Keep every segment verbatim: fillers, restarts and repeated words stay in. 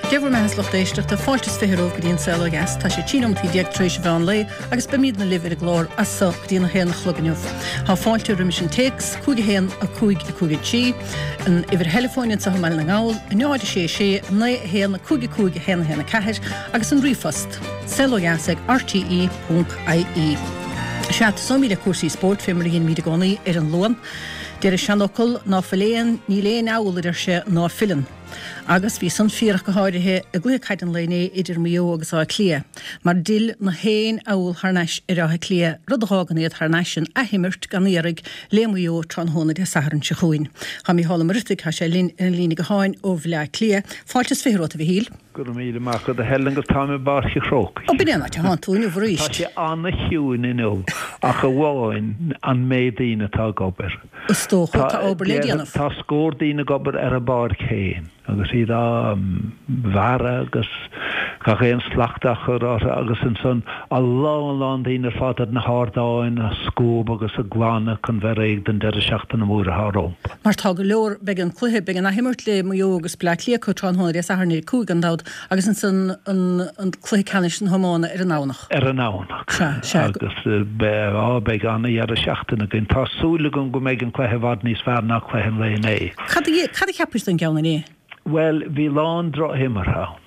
Dever me has lochtéisteach de fáiltas fihiróh go dtíon saoil gas tá sé tínomtí deagtrééis bhean lé agus be míad na libh a glór as sa go dtíana héanana chluganiuh. Tá fáilte riimi sin takes cúige héan a cúig a cúige tí an iwwer telefónin sa meile na gáil a neáide sé sé na héan a cúige cúige héanana héanana caitheir agus an rifast saoil gas ag r t e dot i e. Seat so míle cuasaí sport fémar gin míad gonaí ar an loan. Deir is seanocol ná filéan ní léon áil idir sé ná filan. Agus bhí san fíorach go háirithe a gluúchaid an léné idir mió agus á clia. Mar dil na héin áil thneis ar áthe clia rudaágan iad thneisisin a himirt gan íarrig lémuo tron hóna de saharan se chuin. Ha mí hála marithig ha sé lín in lína go háin ó bhile clia. Fáiltas fihiróta bhí híl. Gur míle mar go helen go tá me barchi chrók. O bina te han túnú bhríist. Tá sé anna hiún in ó a go bháin an médína tá gober. Stócha tá ober le díanamh. Tá scórdína gober ar a bar chéin. Agus iad á bhara agus ga chéan slachtachar agus an son a lá lá dínar fátar na hádáin a scób agus a glána chun bhar éag den deire seachtain na múra háromp. Mar tá go leor be an cluthe be an a himirt le mó agus ble lia chu trán hóna a harna cúgan dád agus an san an cluthe canis an homána ar an nánach. Ar an nánach. Agus be á be anna ar a seachtain a gin tá súlagan go méid an cluthe bhd níos fear nach cluthe an le é. Cad a cheapist an geanna é? Well, bhí lán dro himar hán.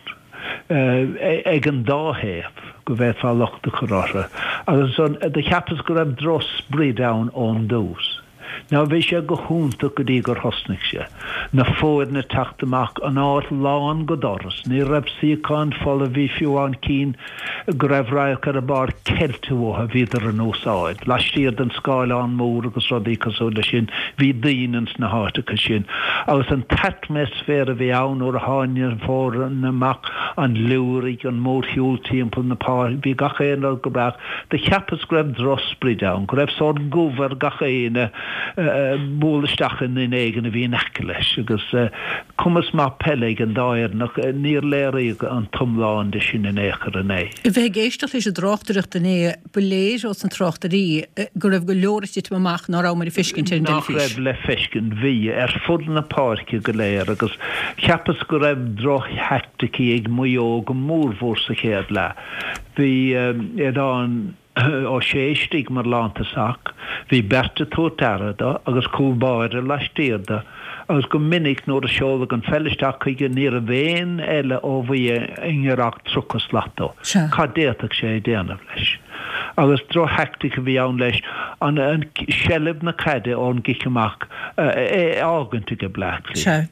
Ag an dáhéab go bheith fá lochta chorára. Agus de cheapas go raibh dros brídáin ón dús. Ná bhí sé go húnta go dtí gur thosnig sé. Na fóid na teachtamach an áit lán go doras. Ní raibh síáin fola bhí fiúáin cín go raibh raibh ar a bar ceiltúha bhíidir an ósáid. Laistíad an scáileán mór agus rodí cosúla sin bhí daonans na hátacha sin. Agus an atmosfér a bhí ann ó a háine fór naach an luúraigh an mór hiúil timppla na pá bhí gachéana go brach. De cheapas go raibh dros brídáin, go raibh sár gúbhar gachéine bólastachan in éigen a bhí nece leis, agus cumas má peleg an dáir nach níor léir an tomláin de sin in échar an é. I bheith géisteach is a dráchtareacht in é beléis os an tráchtarí go raibh go leoristit amach ná rá mar i fiscin tin den fis. Nach raibh le fiscin bhí ar fud na páirce go léir agus cheapas go raibh droch hectaí ag muo go mórmhór sa chéad le. Bhí édáin ó séistig mar lánta sac, hí berta tótarada agus cúbáire leistíada, agus go minic nóair a seola an fellisteach chuige níor a bhéin eile ó bhí ingearach truchas lató. Cá déach sé déanamh leis. Agus dro hectic a bhí ann leis an sellib na caide ón giceach áganta go bleach.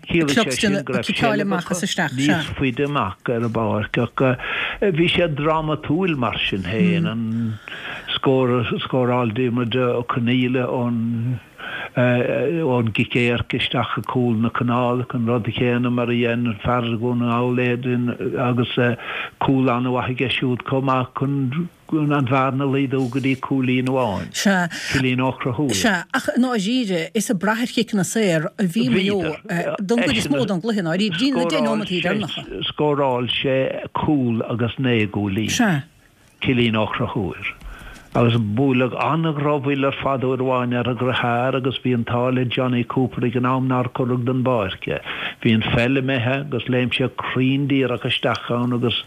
Níos fuideach ar a bar. Bhí sé drama túil mar sin héin an scóráildíime ó caníle ón ón gicéir cisteach a cúl na canála chun rud a chéanana mar a dhéanana fear gona áléadin agus cúl an bhaithe geisiúd comach chun an bharna líadú go dtí cúlín bháin. Cúlín ochra húil. Se, ach ná díide is a brathir cic na séir a bhí mó don go is mód an gluhin áí dína dénomatí darnacha. Scóráil sé cúl agus négúlín. Se. Cúlín ochra húil. Agus búlag annag rábhfuil ar fadúir bháin ar a grethir agus bhí an tála Johnny Cooper ag an amnar chorug den báirce. Bhí an felle methe agus léim sé críndíar agus stachán agus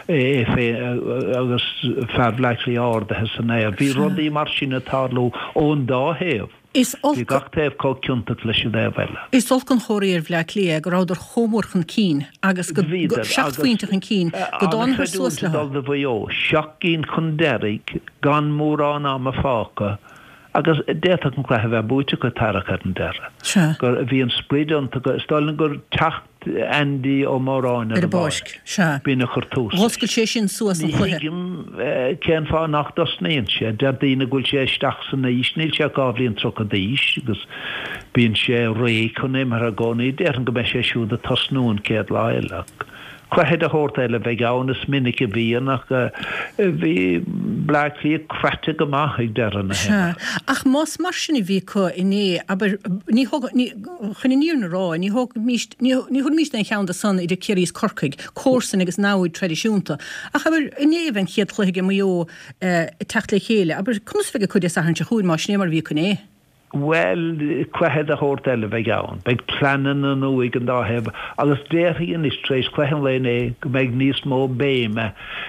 agus ferbleichlí ádathe san éir. Bhí rudaí mar sin a tálú ón dáhéamh. Bhí gachtaobh có ciúnta leis dé bheile. Is olcan choiríar bhleach lé go ráidir chomórchan cín agus go seachfuointach an cín go dánar suas le. Seach cín chun deirigh gan mórrán am a fáca agus déach an chléthe bheith búte go tarachar an deire. Gur bhí an sprídanta go stáilna gur techt Andy ó mórráin ar a báisc. Bína churtús. Hoscail sé sin suas an chluithe. Cén fá nach dosnaíonn sé, deir daoine gúil sé isteach san níos, níl sé gábhlíonn troch a díos, agus bíonn sé ré chun é mar a gcónaí, déir an go bheith sé siúd a tosnún céad láileach. Chwehead a hórt eile bheith gánas minic a bhíon ach bhí bleachlí crete go maith ag deire na héime. Ach más mar sin i bhí có iné, aber ní chuna níor na rá, ní chun míist an cheann san idir ceirís corcaig, cósan agus náid tradiisiúnta. Ach aber iné bhain chiad chluige mó techt le chéile, aber chunas fige chuide a hanse chuúd más snémar bhí chuné. Well, quahead a hotel bheith ann, beag planan an uig an dáheb, agus déirthaí an is trééis quahan léné go beag níos mó béime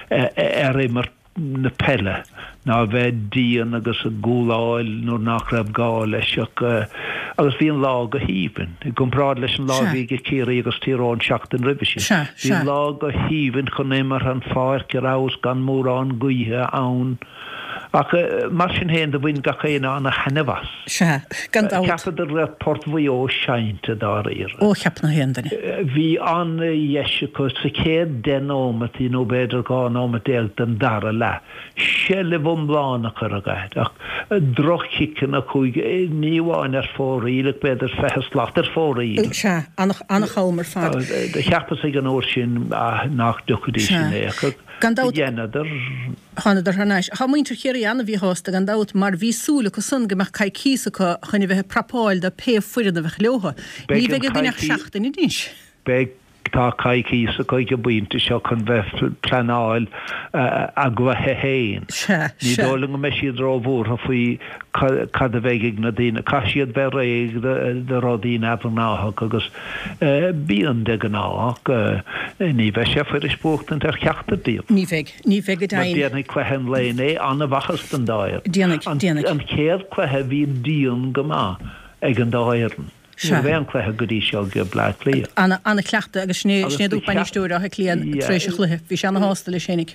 ar immer na pelle. Ná bheith díon agus a gúláil nó nach raibh gá leiseach agus bhíon lá go híbin. I gomrád leis an lá bhí go céirí agus tíráin seachtain ribisin. Bhí lá go híbin chun émar an fáir cerás gan mórrán guithe ann. Ach mar sin héin de bhain gachéine anna chenehas. Se, gan dáit. Ceapad ar le portmhaí ó seinte dá ir. Ó cheap na héandaine. Bhí an dhéise chu sa céad den ómatí nó beidir gáin ómat éil den dara le. Se le bhum blána chu a gaid. Ach drochicin a chuig níháin ar fóraíle beidir fechas lácht ar fóraíle. Se, anna chalmar fad. De cheapad sig an óir sin nach duchadí sin é. Gan dáit. Dhéanadar. Hanadar hanáis. Ha muintir chéirí anna bhí hásta gan dáit mar bhí súla go sun gomeach cai císa go chuna bheith prapáil de pe fuirin a bheith leotha. Ní bheith go bhíneach seachtain i dís. Beg tá caiicí sa coige buinte seo chun bheith planáil a gwaithe héin. Ní dóla go me siad rábhúr a faoi cad a bheith na dtíine. Ca siad bheith réig de rodín efnathach agus bíon de gan áach ní bheith sé fuir ispóchtint ar cheachtar díobh. Ní bheith, ní bheith go dain. Déannig cuithean léné anna bhachas den dáir. Déannig, déannig. An céad cuithe bhí díon go má ag an dáiran. Ní bhean cléthe godí seo go blaid lí. Anna cleachta agus snéadú bainistúir a clían trééis chluithe, bhí se anna hásta le sinnig.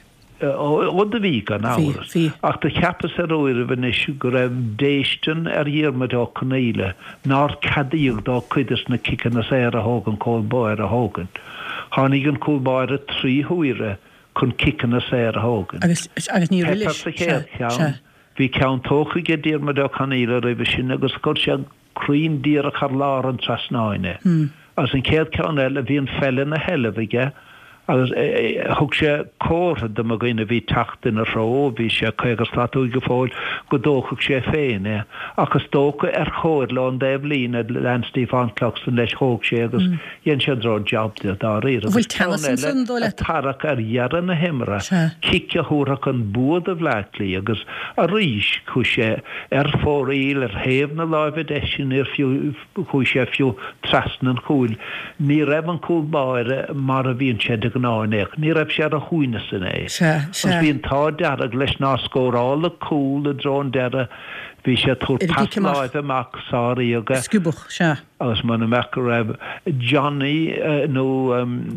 Ó de bhí gan áras. Ach de ceapas ar óir a bhanis go raibh déistin ar dhéarmad ó cnéile, ná cadíoch dá cuidas na cican na séir a hógan cóilbáir a hógan. Tháinig an cóilbáir a trí huire chun cican na séir a hógan. Agus ní rilis. Bhí ceann tócha go dtíarmad ó cnéile roimh sin agus go se crín díar a charlár an trasnáine. As an céad ceann eile bhí an fellin na heilehige, agus thug sé cótha do a gine bhí tatain a ró, bhí sé chuigus láú go fáil go dóchaach sé féin. Agus dócha ar chóir le an déobh lína len Steve Ancloxton leis thóg sé agus dhéon sé drá jobde dá riir. Bhfuil tenasan san dóile? Tarach ar dhearan na himra, cice thúrach an búd a bhlaiclí agus a ríis chu sé ar fóraíl ar héamh na láimhe deisisin ar fiú chu sé fiú trasnan chúil. Ní raibh an cúlbáire mar a bhíon sé de gnáineach. Ní raibh sé ar a chuoine san é. Os bhíon tá dearag leis ná scórála cúil a drón deara bhí sé túr pasláid amach sáí aga. Scubuch, se. Agus man amach go raibh Johnny nó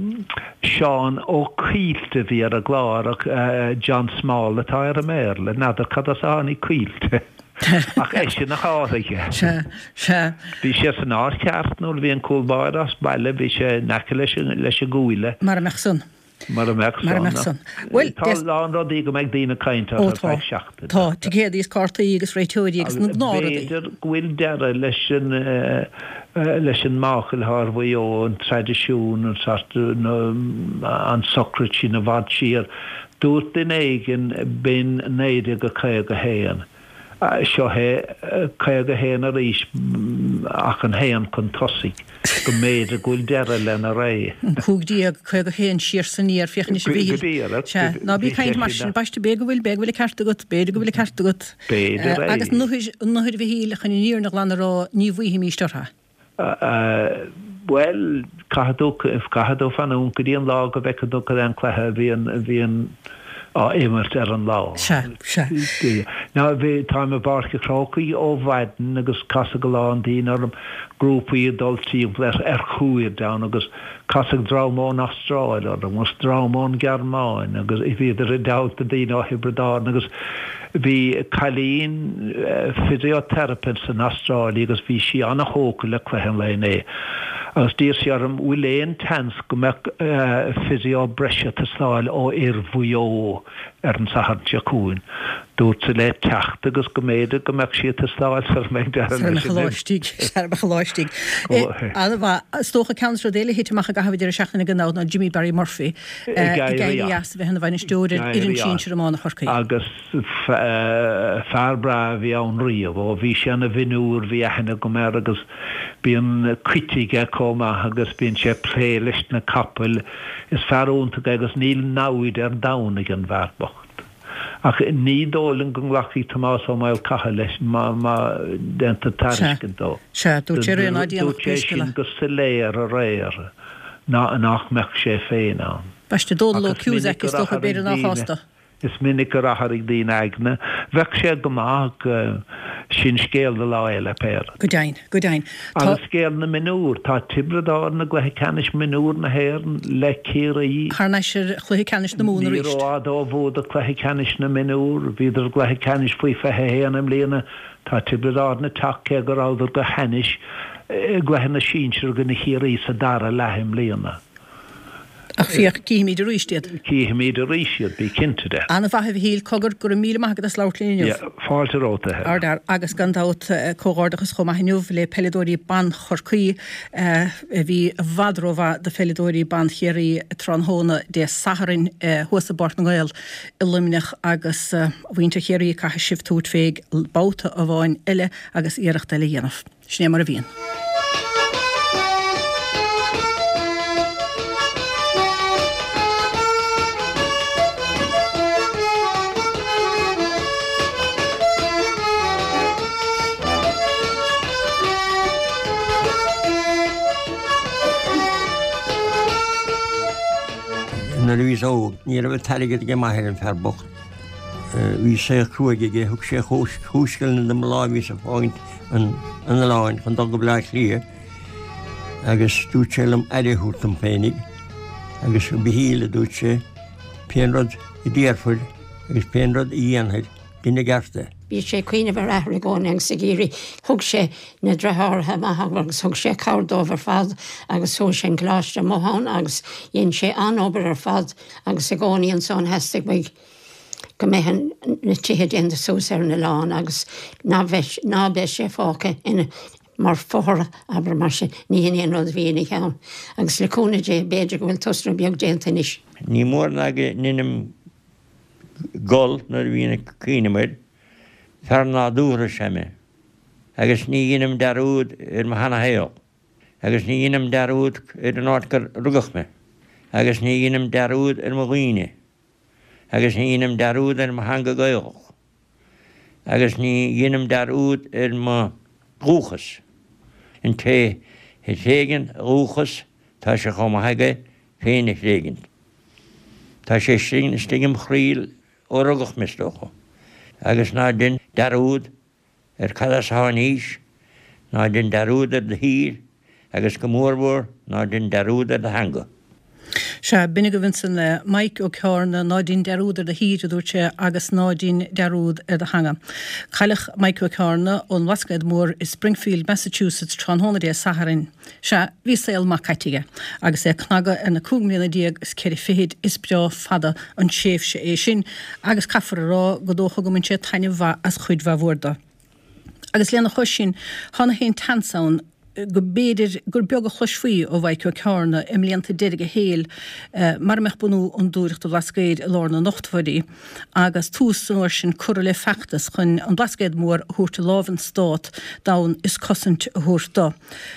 Seán ó Cílte bhí ar a glárach John Small atá ar a méle, nadidir cad as ánaí Cílte. Ach é sin nach áige. Se, se. Bhí sé san áir ceart nó bhí an cúlbáir as baile bhí sé neice leis a gúile. Mar amach san. Mar amach san. Tá lán rodí go meid dína cainte ar feith seachtain. Tá, tu chéad ís cartaí agus réiteúí agus na gnáradí. Beidir ghuiil deara leis an leis an máchail thbhaí ó an tradiisiún an socrat sin a bhad siar. Dúirt in éigen bin néide go chéag a héan. Seo hé chéag a héan a ríis ach an héan chun tosaigh go méid a gúil deara lena ré. Cúgdí a chuig a héan siar san níar fiochan is bhí. Ná bí caiint mar sin baiste be go bhfuil be bhfuil ceartta gut, beidir go bhfuil ceartta gut. Agus nuhuiid bhí híle chun níor nach lena rá ní bhuihí místartha. Well, cahadú if cahadú fanún go dtíon lá go bheicadú go an clethe bhíon á émart ar an lá. Se, se. Ná bhí táim a barcha chrácaí ó bhaiden agus casa go lán dín ar grúpaí adultí leis ar chuir da agus casa drámón Austrráil ar mus drámón Gearmáin agus i bhí ar a dáta dín á Hebridáin agus bhí cailín physiotherapist in Austrráil agus bhí si anna hóca le cluithean léné. Agus dír sé arm bhfuil tans go meach physio breise tá stáil ó ar bhuió ar an sahartse cúin. Dúirt sa le cecht agus go méide go meach siad tá stáil sar méid dear an láistíigh, sar me láistíigh. Anna bha stócha cansra déile hitteach a gahabh idir seachna gan nád na Jimmy Barry Murphy. Gaile as bheith hena bhain stúir idir sin se amánna chorcaí. Agus fearbra bhí an riamh ó bhí sé anna vinúr bhí aithna go mer agus bíon cuitige cóma agus bíon sé plé leis na capel is fearúnta agus níl náid ar dánig an bharbocht. ach ní dólan go nglachaí Tomás ó mail cacha leis má má denta tariscin dó. Se, dú sé ré ná díanamh sin go sa léir a réir ná nach meach sé féin an. Baiste dóla cúsach is do beidir nach hásta. Is minic go racharig dín aigna, bheh sé go máach sin scéal de lá eile péir. Go dain, go dain. Agus scéal na minúr, tá tibredá na gluthe canis minúr na héireann le céir a í. Charna sé gluthe canis na múna ríist. Ní rád ó bhód a gluthe canis na minúr, bhíidir gluthe canis faoi fethe héan am léana, tá tibredá na tace go ráidir go hanis gluthe na sínsir go na chéirí sa dara leim léana. Ach fiach cíimiid a ríistead. Cíimiid a ríistead bí cinnte de. Anna bhaithh híl cogur gur mí maigad a slautlíniuh. Ja, fáilte róta. Ardar agus gandát cógárdachas chomainiuh le pelidóí ban chorcaí bhí vadróha de pelidóí ban chéirí tronhóna de Saharin huasa bort na gael i lumnech agus bhainte chéirí caithe sibhtút féig báta a bháin eile agus iirecht eile dhéanamh. Sné mar a bhíon. Na rhys o, ni ar y talig ydych mahir yn fferbwch. Fi se chrwyd ydych, hwg se chwsgol yn ymlaen fi sy'n ffaint yn y lawn, pan dog o blaen llir. Agus dŵt se lym adi hwrt yn penig. Agus bihil y dŵt se penrod i Dearford, agus penrod i Ianhyd, dyn y garta. Bí sé cuioine bhar ahra ggóing sa géirí, thug sé na drethartha maithag agus thug sé cardómh ar fad agus thug sé gláiste mohan agus dhéon sé anobair ar fad agus a gcónaíonn son heastig beag go méhan na tithe déanta sús ar na lán agus ná be sé fáca ina mar fóra aber mar sé ní héon rud bhíonna cheann. Agus le cúna dé beidir go bhfuil tosra beag déanta níos. Ní mór nága ninnim gol na bhíonna cuinemuid. Ferna dúra seme. Agus ní ginnim darúd ar ma hana heol. Agus ní ginnim darúd ar an átkar rugachme. Agus ní ginnim darúd ar ma ghuine. Agus ní ginnim darúd ar ma hanga gaioch. Agus ní ginnim darúd ar ma rúchas. Yn te, het hegen rúchas, ta se chom haga féinnig hegen. Ta se stigim chríl o rugach mistocho. Agus ná din darúd ar cadas háníis, ná din darúd ar de hír, agus go mórbór ná din darúd ar de hanga. Se binnig go vinsan le Mike ó Cearna ná din darúd ar de hír a dúirte agus ná din darúd ar de hanga. Chailech Mike ó Cearna ón wascaid mór i Springfield, Massachusetts, tronhóna dé Saharin. Se bhí saoil má caitige, agus é cnaga ar na cúgmína díag is céir féad is breá fada an séf se é sin, agus caffar rá go dócha go mun sé taine bha as chuid bha bhórda. Agus léana chuis sin, hána hén tansaun go béidir gur beag a chluisfuí ó bhaid Cearna im líanta déige héal mar meach bunú an dúireachta blascéid i lárna nochtfuí agus tús san uair sin cura le feachtas chun an blascéid mór thuirta láhan stát dain is cosint a thuirta.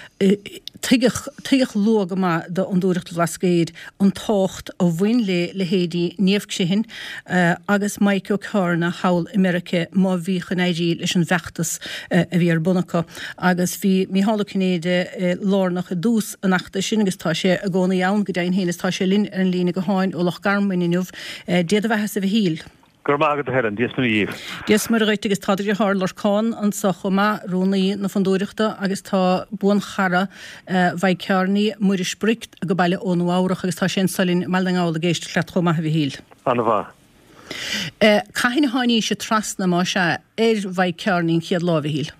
Tuigech lóga ma de an dúireachta blascéid an tácht a bhain le le héadí níomh sé hin agus Mike ó Cearna hail America má bhí chunéidí leis an bheachtas a bhí ar bunacha agus bhí mí hála cnéide lárnach a dús an achta sin agus tá sé a gcóna ann go daon héanas tá sé linn ar an lína go háin ó lech garmhainniuh déad a bheithes a bheith híl. Gur mágad a heran, díos na díomh. Díos mar a réit agus táidir a thar Lorcán an sa chuma rónaí na fandúireachta agus tá buan chara bhaid Cearnaí muir spricht a go baile ón áireach agus tá sé salín meildangáil a géist leat chuma a bheith híl. Anna bha. Caithín hánaí sé trasna má se ar bhaid Cearnaí chiad lá bheith híl.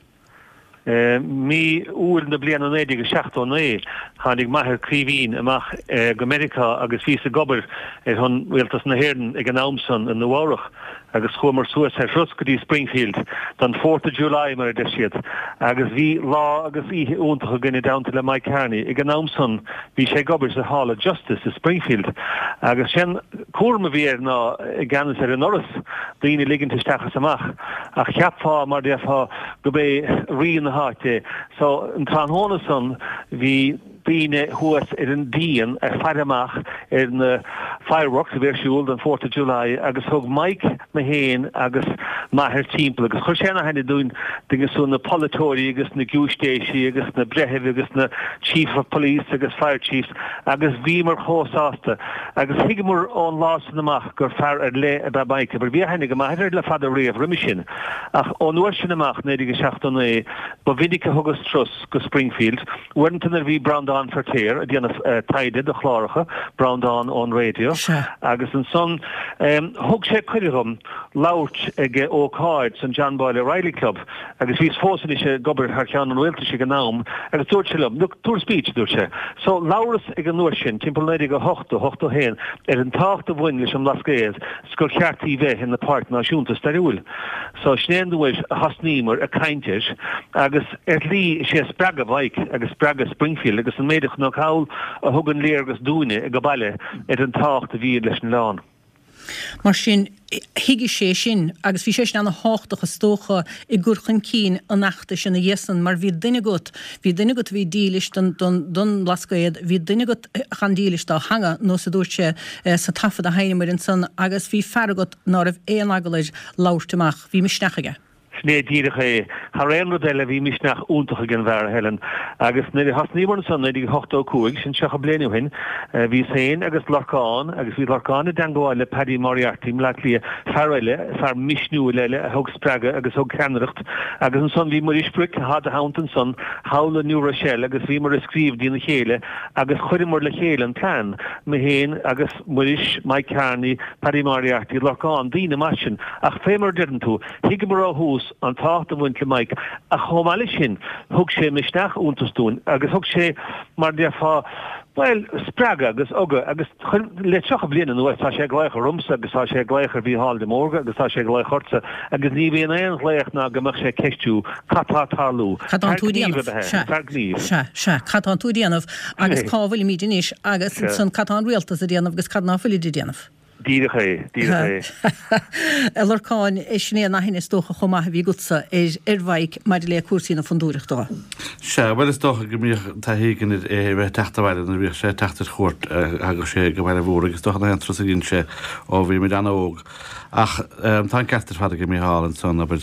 Mi úr na blian an éidir go seachtó é hánig maithir críhín amach go America agus ví a gobar ar hon bhfuiltas na héirn ag an Amson in na bhárach agus chumar suas ar Ruscodí Springfield don fourth of July mar a deisiad agus bhí lá agus í úntacha gine downta le Mike Carney ag an Amson bhí sé gobar sa Hall of Justice in Springfield agus sin cuarma bhí ar ná ganas ar an oras daoine liginnta stachas amach ach cheapfá mar deafá go bé rion na háte so an tánhóna son bhí bíine huas ar an díon ar fearamach ar na fireworks a bhéirsúil den fourth of July agus thug Mike Mahane agus maithir timppla agus chuir séna hena dún dingus sú na polytóí agus na giústéisi agus na bretheh agus na chief of police agus fire chiefs agus bhímar chósáasta agus hiigemar ón lásan amach gur fear ar le a Mike bar bhí hena go maithir le fada riamh riimi sin ach ón uair sin amach néidir go seachtain é ba vidica thugus trus go Springfield Wernton ar bhí Browndown Fertéir a dhéanamh uh, taide de chláiricha Browndown on radio Sure. agus an son um, thug sé chuidirm lauert ag ó Card san John Boyle Riley Club agus vís fósan sé gobar ar cean an bhfuilta sé go nám agus dúirt se lom túr speech dúirt se so lauras ag an nuair sin timpplanéidir go hochta hochta héin ar an tácht a bhain leis an lascéad sgur cheartí bheith in na park náisiúnta staúil so snéanúis a hasnímar a caiinteir agus ar lí sé spraga bhaig agus spraga Springfield agus an méidir nach cáil a thugann léir agus dúine ag go baile ar an tácht a bhí leis an lán. Mar sin hiigi sé sin agus bhí sé sin anna háachtacha stócha i gúrchan cín an nachta sin na dhéasan mar bhí duine gut bhí duine gut bhí dílis don lascaid bhí duine gut chandílis tá hanga nó sa dúirte sa tafad a haine mar in san agus bhí fergat ná rah éon agalaid láirteach bhí misnechaige. Sné díirecha Har réanú eile bhí misneach úntacha gan bhar helen agus na hasníomar san idir hochtó cuaig sin secha blianú hin bhí féin agus lorcáin agus bhí lorcáin a dangáile Paddy Moriarty le lia ferile fear misnú leile a thug spraga agus thug cheanreacht agus an son bhí mar ispric had a hauntan son hála New Rochelle agus bhí mar a scríb dína chéile agus chuirimar le chéile an plan me héin agus muris Mike Carney Paddy Moriarty lorcáin dína masin ach fémar dean tú hiigemar á hús an tácht am bhaint le Mike a chomáile sin thug sé misneach úntasún agus thug sé mar de fá well spraga agus aga agus le teach a blian nuair tá sé gleichar rumsa agus tá sé gleichar bhí hall de morga agus tá sé gleichorsa agus ní bhíon éon léach ná gomach sé ceistú catá tarlú Catán tú díanamh se se catán tú díanamh agus cábhfuil míidirníis agus san catán rialtas a díanamh agus cadná fuil díanamh. Díirecha díirecha. Lorcáin é sné na hinna tócha chomaithe bhí gutsa ar bhaig mar le cuasína fundúireachtá. Se bhfuil is tócha go mí taígan é bheith teachtamhaile na bhíh sé teachtar chót agus sé go bhile bhór agus tócha na an tros a ginn sé ó bhí mé anna óg ach tá cetar fada go mí hálan son aber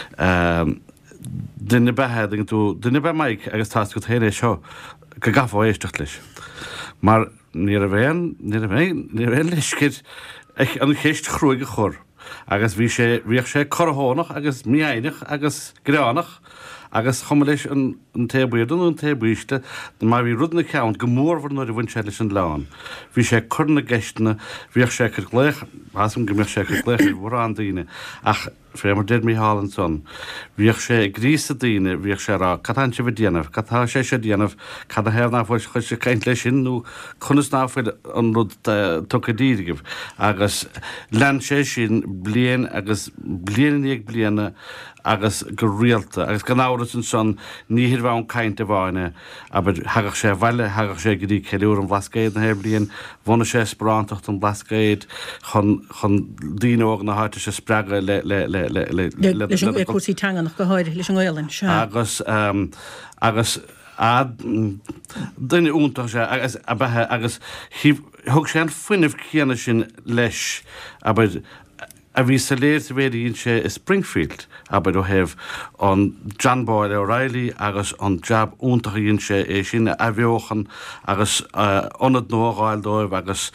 duine bethe tú duine be maiid agus tá go héir seo go gafá éisteach leis mar ní a bhéin ní a bhéin ní bhéin leiscid ag an chéist chrúige chur agus bhí sé bhíoh sé chorthónach agus míainech agus gréánach agus chum leis an tébuíadún an tébuiste má bhí rudna ceann go mórhar nó a bhain sé leis an lán. Bhí sé chuna geistena bhíoh sé chu léich hasam go meoh sé chu léich bhór an daine ach fémar dead mí hálan son. Bhíoh sé grís a daine bhíoh sé rá catán se bh déanamh, catá sé sé déanamh cad a heamh náfuil chuid sé caiint lei sin nó chunas náfuil an rud tucadíirigh agus lean sé sin blian agus blian ag bliana agus go rialta agus gan áras an son níhir bhán caiint a bháine aber hagach sé bhaile hagach sé gorí ceúr an blascéid na hebh blion bhna sé sprántacht an blascéid chun chun díóg na háte sé spraga le le le le le leis an cuasí teanga nach go háir leis an gáilann se agus agus a duine úntaach sé agus a bethe agus thug sé an fuinemh chéana sin leis aber a bhí sa léir bhéidir sé i Springfield aber ó heh an John Boyle O'Reilly agus an jab úntaíonn sé é sin a bheochan agus onad nóáil dóibh agus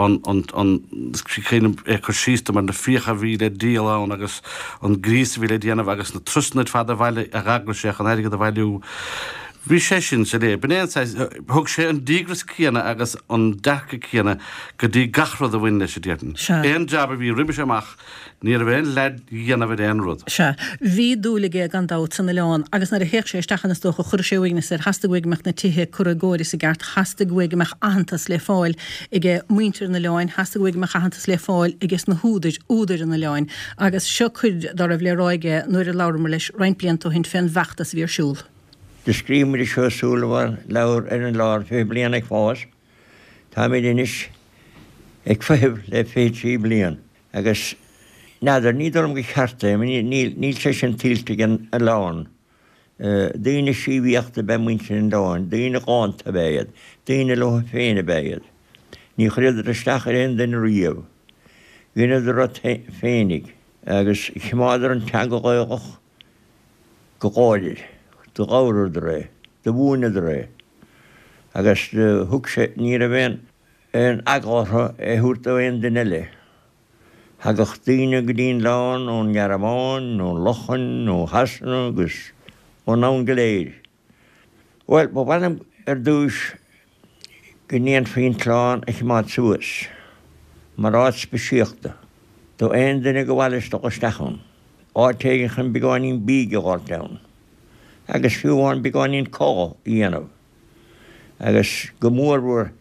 anchéanam chu sísta mar na fiocha bhíle díalán agus an grís bhíle déanamh agus na trusnaid fada bhile a ragla sé an aige a bhilú. Bhí sé sin sé lé, benéan thug sé an dígras cíanana agus an decha cíanana go dtí gachrad a bhaine sé déan. Éon jab a bhí riimi amach ní a bhéon leid dhéanamh éon rud. Se bhí dúlaige gan dát sanna leán agus na a héic sé stachana tócha chur séhaigna sé hasstaghigmeach na tithe churagóirí sa gart hasstaghigmeach ahantas le fáil ige muintir na leáin hasstaghigmeach ahantas le fáil igus na húidir úidir na leáin agus seo chuid dar a bh le ráige nuair a láramar leis reinbliantó hin féin bheachtas bhí arsúl. De scríimir is seo súlahar leabhar ar an lár fé blian ag fás, Tá mé inis ag feh le fétí blian agus nádar nídorm go chearta níl sé sin tílte gan a lán Díine síhíochtta be muinte an dáin, díine gáanta béad, díine le féine béad. Ní chréidir a stachar in den riamh. Gine do féinnig, agus chimáidir an teagaghach go gáidir, do gáir de ré, do bhúna de ré. Agus de thug sé ní a bhéin an agátha é thuúirta bhéin den eile. Hagach daoine go dtíon lán ón Gearmáin, nó Lochan, nó Hasanna agus ó nán go léir. Well, ba bhainam ar dúis go níon faoin tláán a chimáid suas. Mar áit speisiachta. Do aon duine go bhhaile sto go stachán. Áitéigechan beáinín bí go gáilteann. Agus fiúháin beáinín có dhéanamh. Agus go mór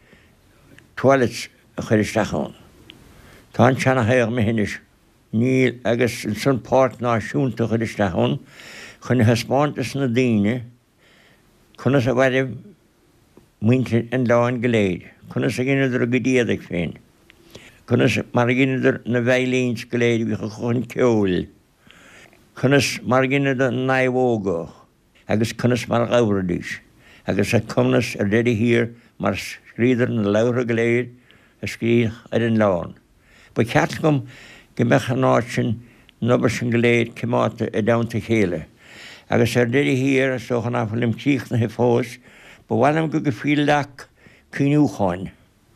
toilet a chuir stachán. Tá an teanna héag me hinis. Níl agus san páirt náisiúnta chuir stachán, chun hespáintas na daoine, chuna sa bhaile muinte an láin go léir, chuna sa ginidir a go díadaigh féin. Chuna mar ginidir na bhailíns go léir bhí chun ceol. Chunas mar ginidir na naimhóga, agus chunas mar gáhradís. Agus a cumnas ar déidir hir mar scríidir na leabhra go léir a scríoch ar an lán. Ba ceart gom go mecha náid sin nubair sin go léir cimáta a damta chéile. Agus ar déidir hir a sochan áfalim cíoch na hifós, ba bhhainam go go fíl leach cíniúcháin,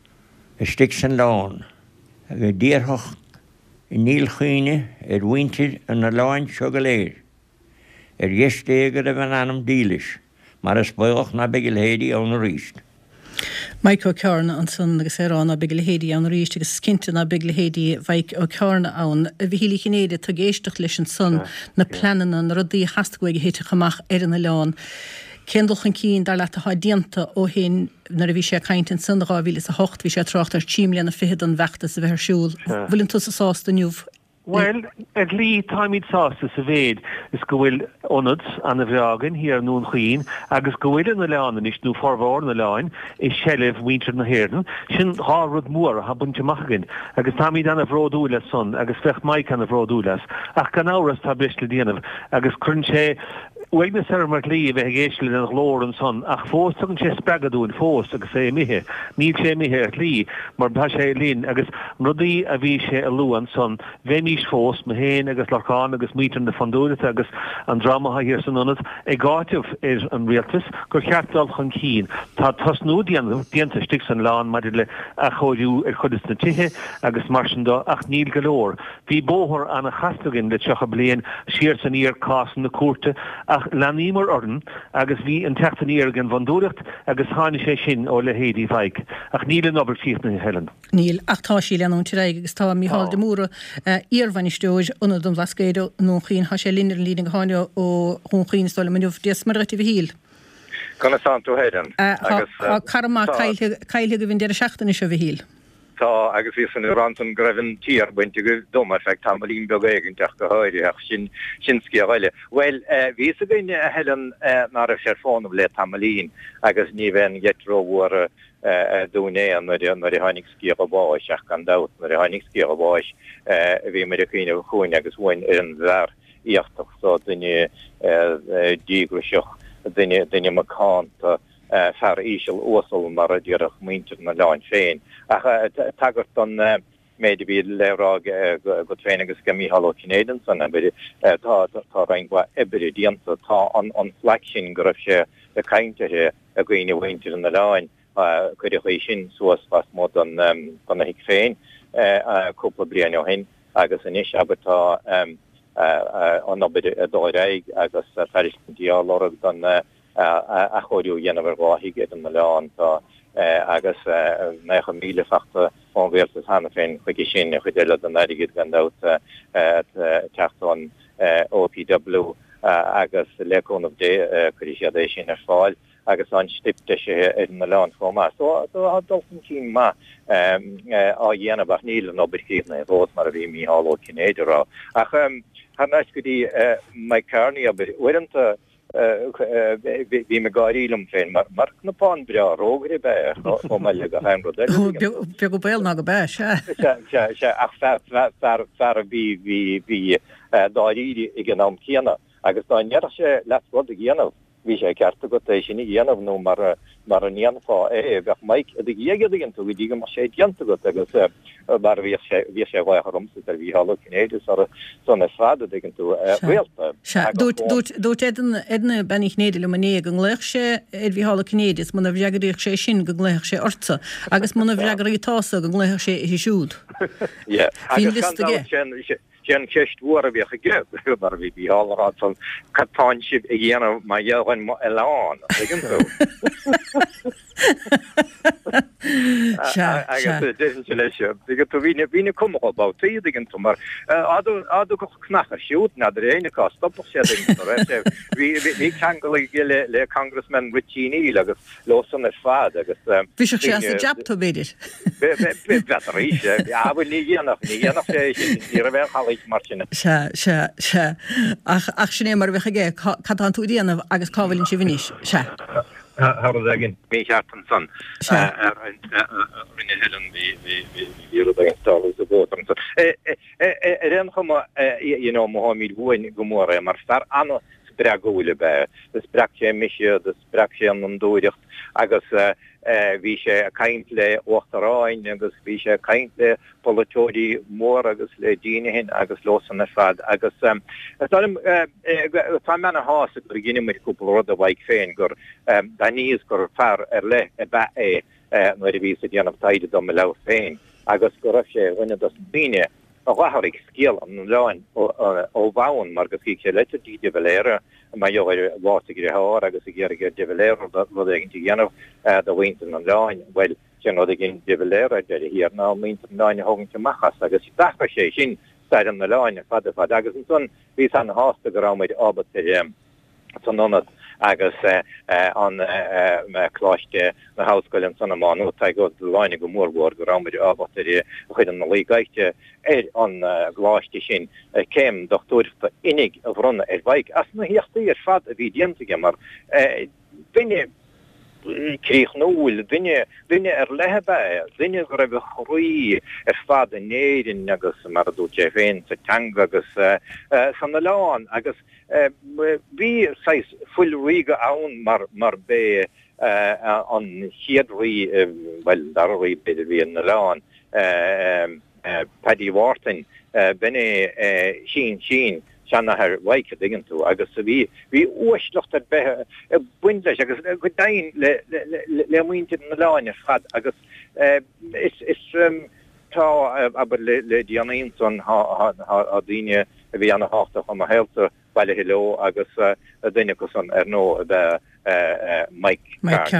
a stic san lán. Agus díorthach i níl chuoine ar bhaintear an na láin seo go léir. Ar dhéistéagad a bhain anam dílis, mar is buach na beigil héadí ón na ríist. Mike O'Carna an san agus érán a beigil héadí ón na ríist agus cinnte na beigil héadí Mike O'Carna ann. A bhí hílí cinéide tá géisteach leis an son na planan an rudaí hascaig héite chamach ar an na lán. Kendalchan cín dar leat a hádíanta ó hén nar a bhí sé caint an san ráhíle a hocht bhí sé trocht ar tíimlian a fihead an bheachtas a bheit siúil. Bhfuiln tú sa sásta nniuh? Well, at lí táimid sásta sa bhéad is go bhfuil onad an a bhreagan hir nún chuoin, agus go bhfuil na leanan is nú formhór na leáin is selleh muintir na héirdan, sin hárad mór a ha bunte machgan, agus táimid an a bhródúlas son, agus fecht maic an a bhródúlas, ach gan áras tá brisle díanamh, agus chun sé Wegna ser mar lí bheith géisle an glór an son, ach fós tugann sé spregadún fós agus é mithe, níl sé mithe ar lí, mar bha sé lín, agus rudaí a bhí sé a lú an son, bhéimís fós, ma héin agus lachán agus mítar na fandúrat agus an drama hir san anad, ag gáitih ar an rialtas, gur cheartdal chun cín. Tá tosnú dianta stig san lán mar le a choirú ar chudas na tithe agus mar sin dá ach níl golóir. Bhí bóthir anna chastagin le teach a blian siar san íar cásan na cuarta, ach lenímar ordan agus bhí an teachtaníar gan vandúracht agus hána sé sin ó le héadí bhaig, ach níl an obair fiach na helen. Níl ach tá sí leanún tireig agus tá Mícheál de Múra íorhainisteoid unad an bhlascéidir nó chuoin há sé línar lína háine ó chun chuoin stála maniuh des mar réiti bhíl. Gona santo héidan. A karma cailhe go bhín deir seachtainna seo bhíl. Tá agus bhí san rantan greibhann tíar buinte go domar feag tamlín beag éigeach go háiríach sin sincí a bhaile. Well, bhí a gine a helan nar a sé fáinmh le tamlín agus ní bhein getróhúar dúné an nar i hánig cí a bháis ach gan dat nar i hánig cí a bháis bhí mar a chuoine chuin agus bhain ar an bhar íochtach so duine dígruiseach duine macánta fer ísel ósal mar a dúach muintir na láin féin. Ach tagart an méidir bí lerá go féin agus go Mícheál Cinédan san tá reingha ebri díanta tá an flesin go raibh sé a caiintethe a gcuoine bhaintir na láin chuir chu sin suas fast mód an na hiic féin cúpla blian ó hin agus in isis agatá an nobid a dóireig agus ferristíá lorug don a choirú dhéanamh ráhiigh an na leán tá agus necha míle fachta ónhhéaltas hána féin chuigi sin a chudéile an airigid gan dat teachtáin O P W agus leúnmh dé chuir siad sin ar fáil agus an stipte sé in na leán fóma. So dulchan cín má á dhéanamh níl an obaircína bhós mar a bhí Mícheál Cinéidir rá. Ach han neis go dtí mai carní a uanta bhí me gáílam féin mar mar napáin brea rógri be ó meile go haimró. Be go béil ná go be se ach fear a bhí hí dáíri i gan am chéana agus dá near sé lerod a ghéanamh hí sé ceartta go éis sinna dhéanamh nó mar mar an níanfá é bheith maic a dhéige gin tú ddíige mar sé dianta go agus bar bhí sé bhí sé bhharmsa ar bhí hála cinnéidir ar sanna fáda gin tú réalta. Dút edna bennig néidir le mané go léch sé ar bhí hála cinnéidir muna bheagaríoh sé sin go léch sé orta agus muna bheagarí tása go léch sé i siúd. Jen kecht woer wie ge bar wie die all van Katanship gene ma jeen elaan wie kom opbouw tegen maar ado go knacher shoot na de ene ka stop wie kan gele le congressman Richie agus los er fa agus vi jab to be Se se se ach ach sinné mar bhecha gé catán tú díanamh agus cábhailinn si bhníos se. Har gin mé hartan san rinne helen ren kom Mohammed goin gomor mar star an spra gole be de sprakje mis de sprakje an an doicht agus vi sé kaintle ochtarráin agus vi sé kaintle politódi mór agus le dine hin agus losan er fad agus um, man has gur ginine mit koepel rod a waik féin gur um, daníos gur far er le e ba é no ví an of taide dom me le féin agus go sé rinne das bine a waharig skiel an lein ó bhaun mar gus ki le die develére ma jo watigre haar agus ge develére wat egin gennnef de winter an lein well no gin develére de hier na min lein hogen te machchas agus da sé sin sta an de lein fa fa agus son ví an haste goráid ab son non agus an chláiste na houseskoil an sanna man te go leine go mórhór go ramid a chuid an lígaite er an gláiste sin céim dochtúirta innig a bhrunna er bhaig as na hiochttaí ar fad a bhí diantige mar dunne kreeg noel dunne dunne er lehebe dunne go raibh chroí ar fad a néidir agus mar dú je féin sa tang agus san na láin agus vi seis full riga an mar mar be an hiadri well darri be vi an laan Paddy Wharton benne sin sin Shanna her weike dingen toe agus vi vi oorlocht er be bundle agus go dain le le muinte na laan gaat agus is is tá aber le Dianson ha ha dinge vi an hacht om a helte bailile hello agus dunne go son er no be Mike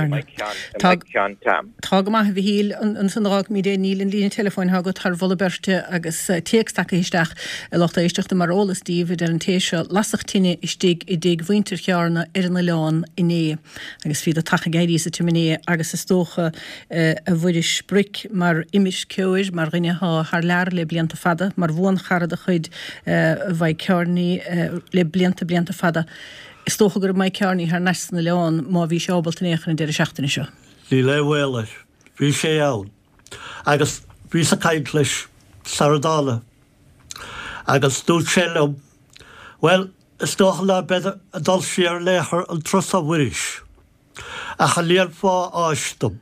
tam. Tá go maith bhíl an sanrá mí dé níl an lína telefóin ha go tar volberte agus teagstach isteach a lochta isteach de marolalas díomh ar an téisio lasachtíine istíigh i dég bhaintir chearna ar na leán iné agus fi a tacha gaiirí sa tuminé agus is tócha a bhuiidir spric mar imis ceir mar rinne ha haar lear le blianta fada mar bhin charad a chuid bhaid cearní le blianta blianta fada. Is tócha gur mai cearní ar nesna leán má bhí seábaltanéchan in deir seachtainna seo. Ní le bhfuilis, bhí sé ann. Agus bhí sa caint leis Saradála. Agus dúirt sé lem, well, is tócha le beidir a dul sé ar léthar an tros a bhuiris. A cha léar fá áistum.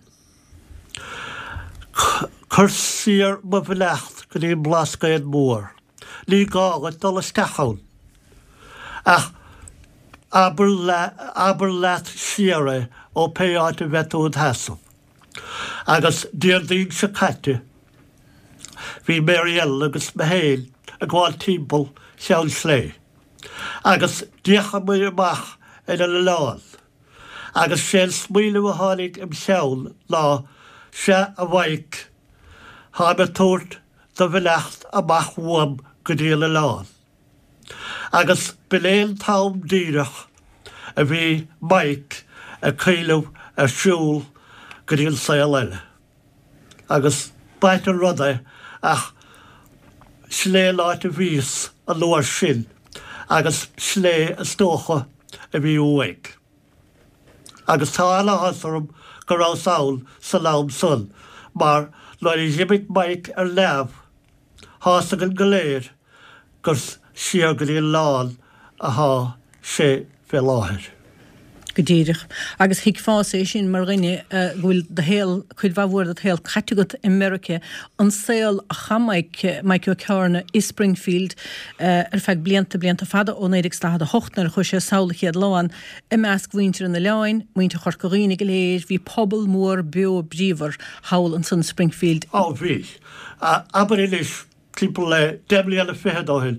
Cur sír mo bhí lecht go dtíon blascaid mór. Ní gágad dul isteachán. Ach, Aber leat siare ó péáte vetúd hasam. Agus dír dín se caite. Bhí Marielle agus mehéil a gháil timppel sean slé. Agus dícha mu amach in a leán. Agus sé smíle a hánig im seán lá se a bhaik há me tóirt do bhilecht amach bhuam go dtí le leán. Agus beléon tám díireach a bhí maic a chéileh a siúil go dtíon saoil eile. Agus baitar ruda ach slé láit a bhís a luair sin agus slé a stócha a bhí uhaig. Agus tá eile hasarm go rá saoil sa lám sun, mar leir i dhimid maic ar leabh hása an go léir gur siar go dtíon lán a há sé fé láthir. Godéireach. Agus hiic fás é sin mar rinne bhfuil de héal chuid bhhúir a héal categat America an saoil a chamaid Michael Carna i Springfield ar feag blianta blianta fada ó éidir sta a hochtnar chu sé saola chéad láin i measc bhaintear in na leáin, muinte chorcaína go léir, hí pobl mór bio bríomhar hail an san Springfield. Á bhí. Aber ilis clípal le deblianna fihedóhin.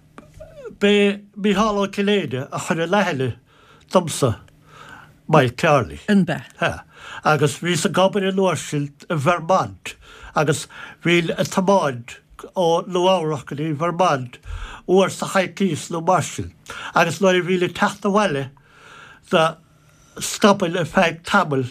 Be bí hála ciléide a chuir leheile domsa. Mai Carly. Yn be. Ha. Agus ví a gobar i Lorsilt y Vermont. Agus ví y tamad o Lwawrach yn i Vermont o'r sa haikis no Marshall. Agus lor i ví i tacht a wale da stopil y ffeg tamil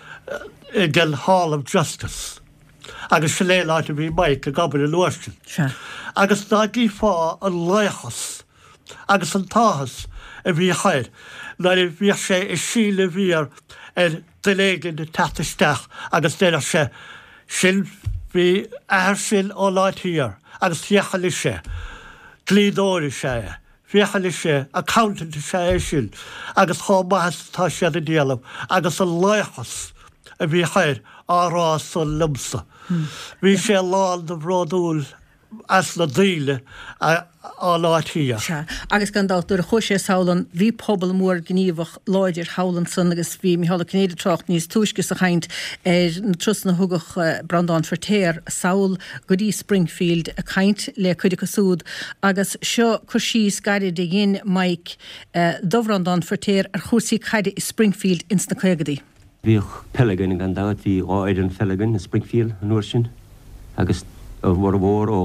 i gil Hall of Justice. Agus sy'n leil at i ví Mike a gobar i Lorsilt. Sure. Agus da gi fá yn leichos. Agus yn tahas y ví hair. Lor i ví sé i síle vír er delégin de tatisteach agus déna sé sin ví air sin ó láit hir agus fiachali sé glídóri sé fiachali sé accountant sé é sin agus chá mahas tá sé a díalam agus a leichas a ví hair árás ó lumsa ví sé lán de bródúl as na díle a á láit hir. Agus gan dátar a chuise saolan hí pobl mór gníomhach láidir hálan san agus bhí mí hála cnéidir trocht níos túisgus a chaint ar na trus na thugach brandán fortéir saoil go dtí Springfield a chaint le chuide súd agus seo chu síos gaiide de ghin Mike dóhrandán fortéir ar chusaí chaide i Springfield ins na chuigedaí. Bhíoh peligan gan dáit hí áidir an peligan na Springfield an uair sin agus ó mhór mhór ó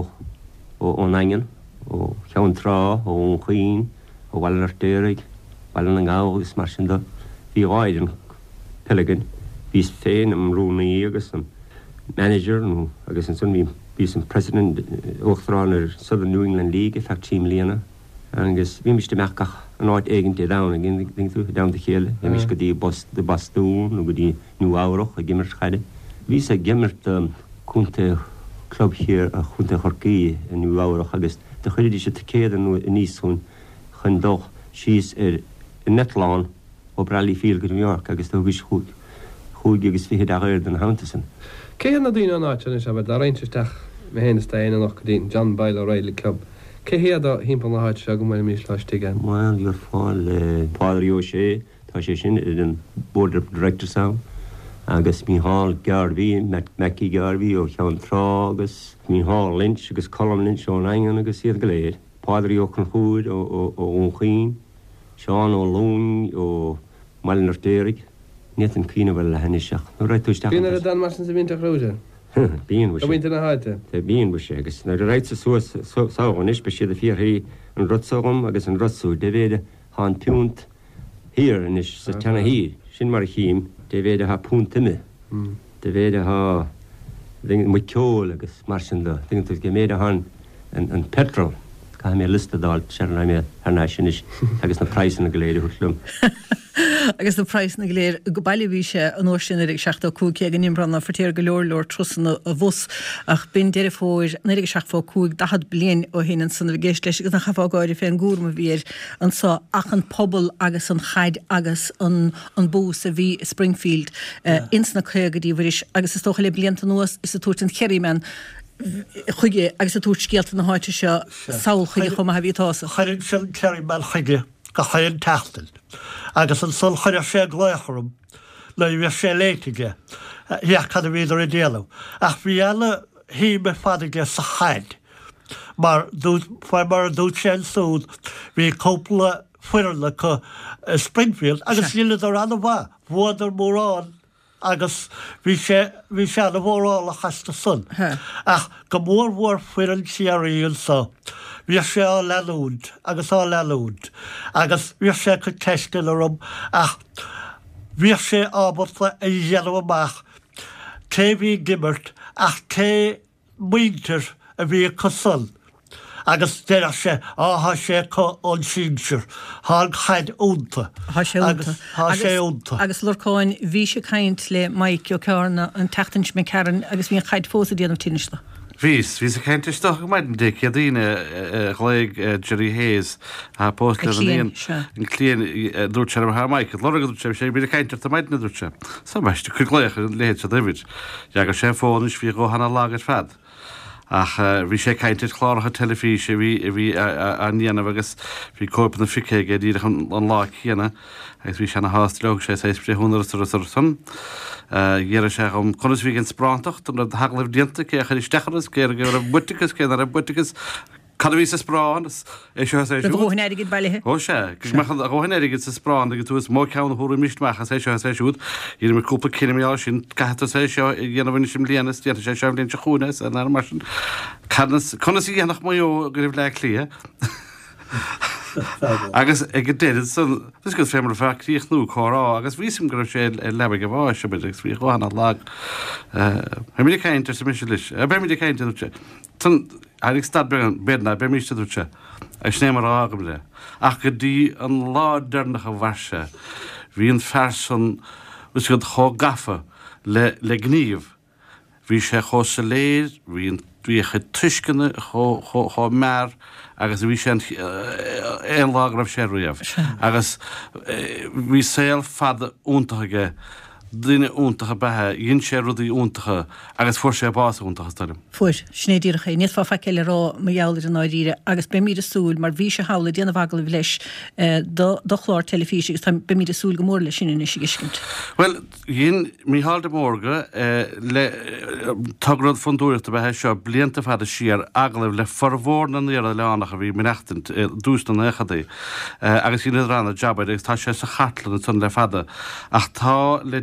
ó naingan ó cheann trá ó ón chuoin ó bhhail ar déirigh bhhail an gáil agus mar sin do bhí áidir peligan bhís féin am rúnaí agus an manager nó agus an sun bhís an president uachtarán ar Southern New England League feach tíim líana agus bhí mis de meachach an áit éigeantí dána gin tú dám de chéile a mis go dtí de bastún nó go dtí New Áireach a gimmert chaide bhí a gimmert chunta club hier a chunta chorcaí in New Áireach agus de chuidir sé céad an níos chun chun doch síos ar in Netláán ó Bradley Field go New York agus do bhís chuig chuig agus fihead a réir den Hauntasan. Cé an na dtíine an áit is a dar reinteteach me héna staine nach go dtín John Boyle O'Reilly Club. Cé héad a himpa na háit se go mé mís leistigh an? Well, you're fáil Padre O'Shea tá sé sin in board of directors am. agus mí hall Garvey, Mackie Garvey ó cheann trá agus mí hall Lynch agus Colm Lynch ó Eingan agus iad go léir. Padre ó Conchúd ó ón chuoin, Seán ó Lún ó Malin ar Déirigh, net an cuine bhfuil le henne seach. Nó réit túisteach. Bíon ar a dan mar sin sa bhínta chrúide? Bíon bhí sé. A bhínta na háite? Tá bíon bhí sé agus na réit sa suas ságan is be siad a fíorthaí an rotságam agus an rotsú de bhéide há an piúnt hir inis sa tena hí sin mar a chím de bhéide ha púntime. De bhéide ha mu ceol agus mar sin le dingú go méide han an petrol Ca mé listadáil se mé arná sin is agus na praisna go léidir chuslum. Agus na praisna go léir go bailihí sé an óir sin ag seachtá cúig ag an imbranna fortéir go leor leor trusanna a bhus ach bin deidir fóir narig seach fá cúig dahad blian ó héanaan san a géist leis agus na chaágáir fé an gúrma bhíir an sá ach an pobl agus an chaid agus an bús a bhí Springfield ins na chuigedaí bhris agus is tócha le blianta nuas is a túirt an cheirímen chuige agus a túirt scialta na háite seo saoil chuige chum a bhí tása. Chairn sin cheirímen chuige go chairn teachtal. Agus an sul chuir sé gléachrum le bhí sé léitige heach cad a bhíidir i déalam. Ach bhí eile hí me fadige sa chaid. Mar fáil mar dút sé súd bhí cópla fuirla go Springfield agus díile ar anna bha, bhuaidir mórrán agus bhí sé bhí sé na bhórrála chaiste sun. Ach go mór mhór fuirann siaríonn sa. Bhí sé á leúd agus á leúd agus bhí sé go teisceil rom ach bhí sé ábata a dhéanamh amach cé bhí gimmert ach cé muintir a bhí cosul agus déire sé átha sé ón sínsir há chaid únta há sé únta. Agus lorcáin bhí sé caint le Mike ó Carna an techtans me cean agus bhí chaid fósa díanamh tíneiste. Vís, vís a caiinte stoch go maidin dic a dtíine chléig Jerry Hayes a post le an in clían dúirte ar ha Michael lo sé sé bí a caiinte a maidna dúirte. Sa meiste chuléich léhéid a David, ja go sé fónis fi go hanna lágad fad. Ach bhí sé caiinte chláracha telefíe bhí bhí aníanamh agus bhí corpa na ficéige dí an lá chéana agus bhí sena hástleog sé sé húnar san. Ghéar sé an chunas bhí an sprántach an haglah dienta ché chu stechas cé go a buticas cé ar a buticas Cadhí sa sprán é seo sé bhnéigeid bailithe? Ó sé, mechan a bhnéigeid sa sprán agus tús mó ceann thuú míistmeachchas é seo sé siút, í mar cúpla cinimiá sin caiata sé seo dhéanamhaine sim líanas tíanta sé seo líonn se chúnas a mar sin chunas í dhéanach mó go raibh le lia. Agus ag go déad san go fémar feríocht nó chorá, agus bhísim go sé le go bháis se begus bhí chuána lag mí caiinte sa mis leis, a be mí caiinte dúte. Tan ag stad bedna be míiste dúte ag snémar ágam le. Ach go dtí an lá dearnach a bharse, hí an fersan gus go chó gafa le le gníomh. Bhí sé chó sa léir, hí an dúcha tuiscinne chó mer agus bhí sé éon lá raibh sé riamh. Agus bhí saoil fada úntaige duine úntacha bethe, dhéon sé rudaí úntacha agus fuair sé bás úntacha stadim. Fuair, snédíirecha, níos fá feiceile rá mo jaall an áiríre, agus be míad a súil, mar bhí sé hála déanana bhagla bh leis do chlár telefíse, agus be míad a súil go mór le sin in is giscint. Well, dhéon míhall de mórga le tugrad fundúirta bethe seo blianta fada siar aglah le farmhórna níar a leánach a bhí minachtant dústan échadaí, agus í ranna jabbaid agus tá sé sa chatlan san le fada, ach tá le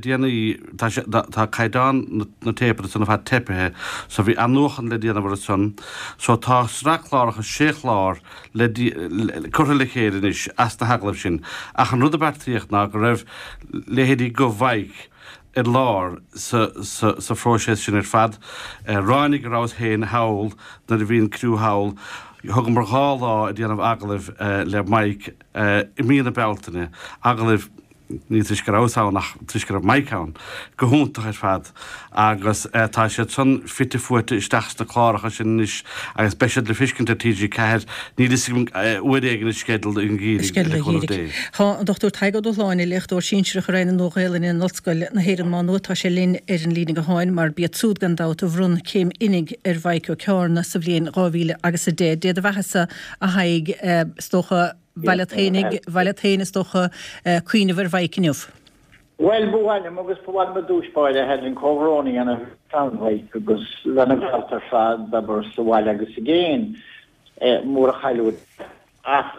tá caiidán na tépra sanna bheit tepethe, so bhí anúchan le déanamh san, so tá sráchláracha séchlár le chuir le chéan is as na haglah sin. Ach an rud a bertíocht ná go raibh lehéadí go bhaig ar lár sa fróise sin ar fad, ráinnig rás héin hail na a bhíon cruú hail, thugam mar gáá a déanamh aglah le maic i mína beltainine, aglah ní tuis go ásáach tuis go maicán go húntaach ar fad agus tá sé san fitte fuite isteachsta chláracha sin is agus beisiad le fiscinnta tíidir ceir ní uigen is skedal in gí. Tá Dr. Teigad O'Láinine lechtú sínsre réin nóhéilin in Nolscoil na héan má nótá sé linn ar an lína go háin mar bíad súd gandát a bhrún céim inig ar bhaicú cearna sa bblion ráhíle agus a dé. Déad a bhechasa a haig stocha Valthéine stocha cuioine bhar bhaiciniuh. Well bhhaile agus bhhail me dúspáide helinn cóhróí ana tanhaid agus lena galtar fad da bar sa bhhaile agus a géin mór a chailúd. Ach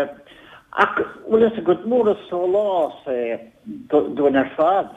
ach bhfuil is a go mór a só lá dúin ar fad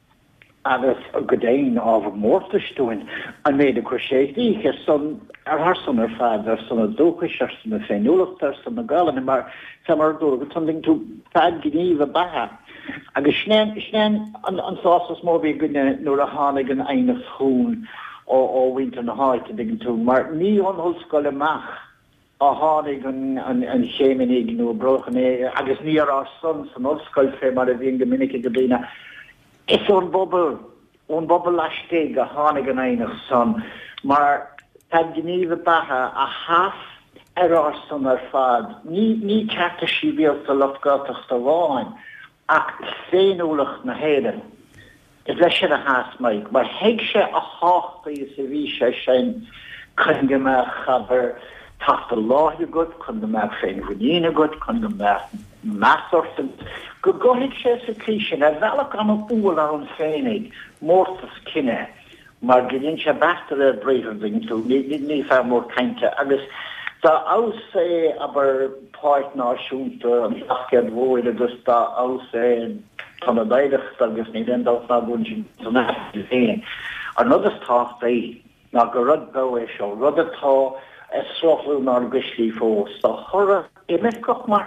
agus a go déin ábhar mórtaistúin an méad a chuséí ar san ar harsan ar fad ar sanna dúchas ar sanna féinúlacht ar sanna galan mar samar dú go tunding tú fad gníomh a bathe. Agus snéan an sásas mórbí gunne nuair a tháinig an aine fún ó winter na háite diggin tú, mar ní an hoscoil amach a tháinig an chéiminig nó brochan é agus ní ar san san hoscoil fé mar a bhíon go minic go blina. Is ón bobbel ón bobbel leisté a tháinig an aine san, mar tad gníomh a bathe a half ar san ar fad. Ní cearta sí bíal sa lofgáteach a bháin ach féinúlacht na héidir. Is leis sin a háas maig, mar heig sé a háchta is a bhí sé sin chun go me chabar tata láithú god, chun go me féin bhuiína god, chun go me measúirta. Go gohiig sé sa crísin a bhealach an úil an féinnig mórtas cinenne, mar gilinn sé bestar a bréifing tú ní fe mór cainte agus tá aus é aber páirt náisiúnta an achcead bhóid agus tá aus é tan a daidecht agus ní dendal na bún sin san féin. Ar nod is tácht é ná go rud go é seo, rud atá is srochú ná guslí fós, tá chora é me goch mar.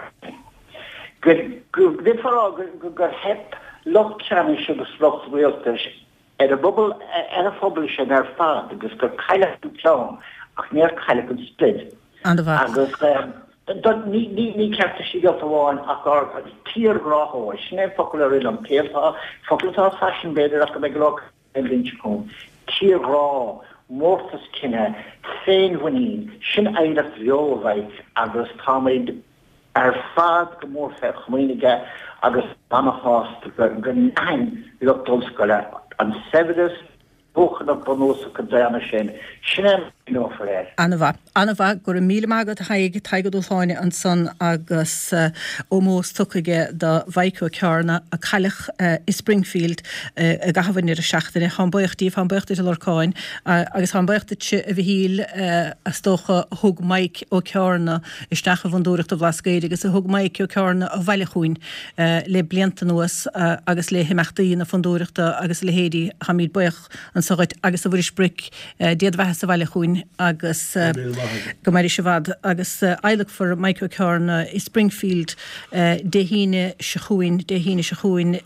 Dit fará gur hep lochtchanne agus locht réaltas ar a bobbal ar a phobal sin ar fad agus gur caiile teán ach níor caiile an split. Agus ní cearta sí go bháin ach ar tíorráthóid sné focail ri an pétá focailtá fashion beidir ach go bheith glách an linse chun. Tíorrá mórtas cinenne féinhaín sin éidir bheolhaid agus táid ar fad go mór fe chmuoinige agus anhásta go nein dulscoile an sevidas bóchan a bonósa go déana sin sinna nófar éir. Anna Anna gur mí mágad haig taigad úsáine an san agus ó mós tuige de bhaicú cearna a chailech i Springfield a gahain ar a seachtainna chambochtíh an beachta leáin agus an beachta a bhí híl a stocha thug maic ó cearna istecha van dúirecht a bhlascéide agus a thug maic ó cearna a bheilechuin le blianta nuas agus le himachtaí na fandúireachta agus le héadí ha míad buich an sogaid agus a bhfuir spric déad bheithe sa bheilechuin agus go maidir se bhd agus eileach for Michael Carna i Springfield de híine se chuin de híine se chuin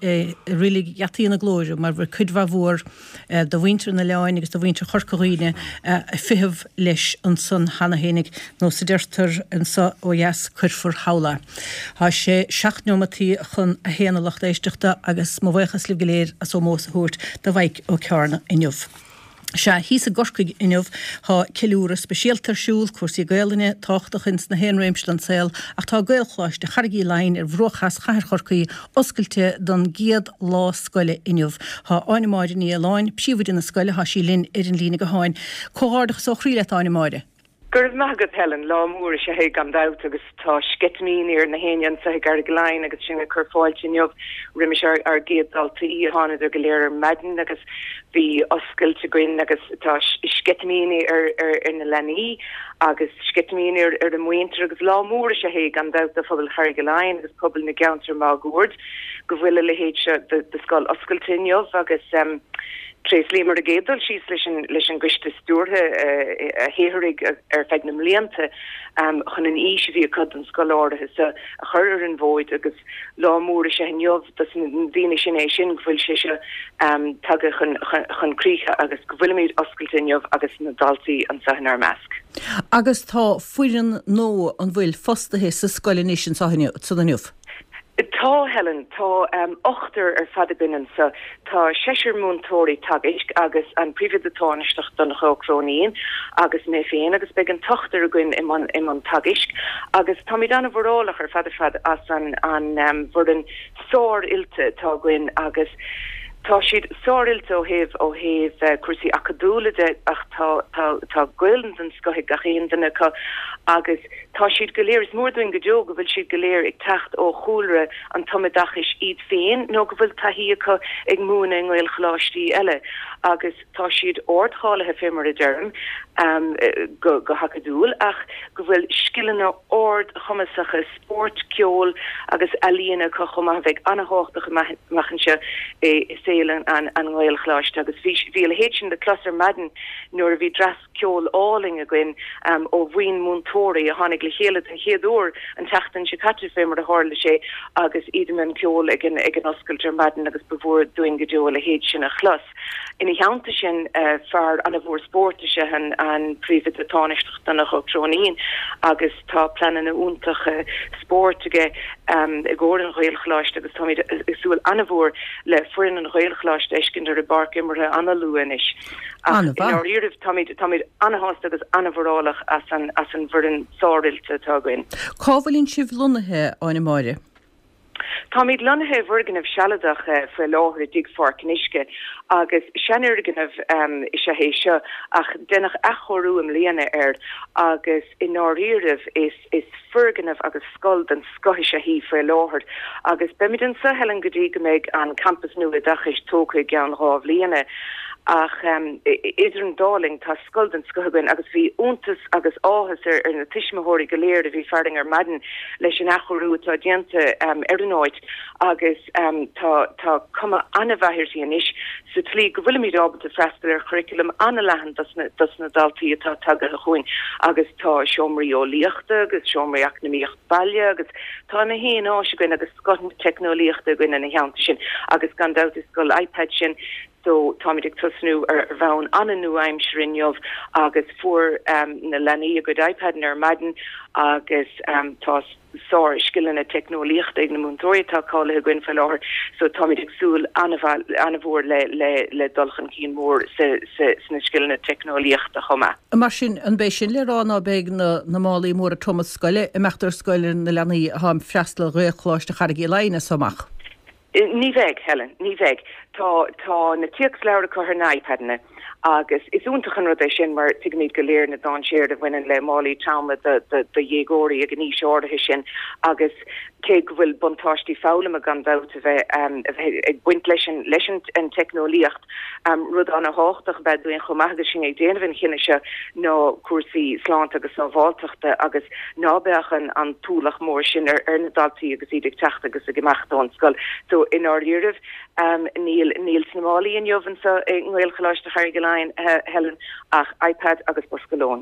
ri gatíína glóir mar bhar chudhha mhór do bhaintre na leáin agus do bhaintre chorcaíine fiheh leis an san hana hénig nó sa deirtar an sa ó dheas chuirfur hála. Tá sé seaachneomatí chun a héana lacht éisteachta agus má bhchas li goléir a ó mós thuirt do bhaig ó Carna inniuh. Se hí a gorcaig inmh há ceúra speisialtarsúl cuasí gaalaine táchtachins na héanréimsland saoil ach tá gailchláis de chargaí lein ar bhrochas chair chorcaí oscailte don giad lá scoile inmh. Tá áinemáide ní láin psíomhid na scoile há sí linn ar an lína go háin. Cóárdach so chríle áinemáide. Gurh magad helen lá mór se hé gan dat agus tá sketmín ar na héan sa gar glein agus sin chur fáilte jobh riimi ar géaddalta í hána ar go léir medin agus hí oscailte grin agus tá sketmín ar ar ar na lení agus sketmín ar ar an muinter agus lá mór se hé gan dat a fphobal char glein agus pobl na geantar má goord go bhfuile le héit se de sáil oscailte jobh agus um, Tréis lémar a gédal síos leis an giste stúrthe a héirig ar fegnam léanta chun an íse bhí cad an scoláirithe sa a chuir an bhóid agus lámóra sé jobh dat dhéine sin é sin gohfuil sé se tagge chun crícha agus go bhfuil míid oscailte jobh agus na daltaí an sahan ar measc. Agus tá fuiran nó an bhfuil fostathe sa scoile sin sa niuh. Tá Helen tá um, ochtar ar fadabinnen sa tá séir múntóirí tagisk agus an privatáisteach don chórónín agus mé féin agus be an tochtar a gin im an im an tagisk agus tá mí anna bhrálach ar fada fad as an an um, bhd an sór ilte tá gin agus tá siad sóilte ó heh ó heh cuasí acadúlaide ach tá tá tá ghuiiln an scoigh gachéanana chu agus tá siad goléir is mór doing go jo go bhfuil siad goléir ag techt ó chúlre an tomidachis iad féin nó go bhfuil taí acu ag múna an ghfuil chláistí eile agus tá siad ordchálathe fémar a derm um, go go hacadúil ach go bhfuil skillanna ord chumasacha sport ceol agus alíana chu chumá bheith anhachtach machchan se is an an an ghil chláist agus bhí bhí héin de cluster madden nuair a bhí dras ceol áling a gin um, ó bhhain múntóirí a tháinig le chéile a chéadúr an teachtain se catú fémar a hála sé agus idirman ceol ag an ag an oscailtear madden agus bhór doing go deol a héad sin a chlas. Ina cheanta sin uh, fear an a bhór sportise an an príomh atáisteach don nach chorónín agus tá planan na úntacha sportige um, a ggóir an ghil chláist agus tá isúil an bhór le furin an réilchláist eiscin ar a barc imre anna luanis. Áíh tamid anhast agus anhharálach as an as an bhrin sáilte tágain. Cábhfuilín sibh lunathe ána máire? Tá míid lunathe bhirgan ah sealadach fé láthir dig farcaniske agus seanirgan ah um, is a héisio ach denach achorúam líana air agus in áíirih is is fergan ah agus scold an scois a hí fé láthir agus bemid an sa helen godí go méid an campus nu a dachis tóca gan ráh líana. Ach um, idir an dáling tá scold an scogan agus bhí úntas agus áhas ar ar na tiismothirí goléir a bhí farding ar maden leis an achorú tá dianta um, arnáid agus um, tá tá cuma anna bhairtí anis sa tlí go bhfuil míid ábal a freistal ar curriculum anna lehan das na daltaí atá tagad a chuin agus tá seomraí ó líochta agus seomraí acnamíocht bailile agus tá na héon áise goin agus scotan technolíochta goin na cheanta sin agus gan dátas scoil iPad sin so Tommy tusnú ar bhain an nu aimimsrinjov agus for um, na lení a go iPad ar maden agus um, tá sá skillne technolíocht ag na múntóirtá cála gin fel láir so Tommy súl anhór le le le dulchan cín mór sna skillne technolíocht a chuma. Mar sin an bééis sin le rána beag na na málaí mór a Thomas scoile i meachtar scoile na lenaí ha freistal réchláiste charigí leine somach. Ní bheith Helen, ní bheith tá tá na tíocht leir chu na iPadne agus is úntachan rud é sin mar tuigníd go léir na dá séir a bhainean le málaí trauma de de dhégóirí ag ní seirdathe sin agus cé go bhfuil buntáistí fála a gan bhát a bheith ag buint leis leis an technolíocht rud an a háchtach bedúin chomachgus sin ag déanamhann chinne se nó cuasaí sláinte agus sábháilteachta agus nábeachan an túlach mór sin ar ar na daltaí agus iad ag teachta agus a gemachtán scoil so in áiríirih um, níl níl snámálaí in jobhan sa nghil choláiste charigalain uh, Helen ach iPad agus boscalón.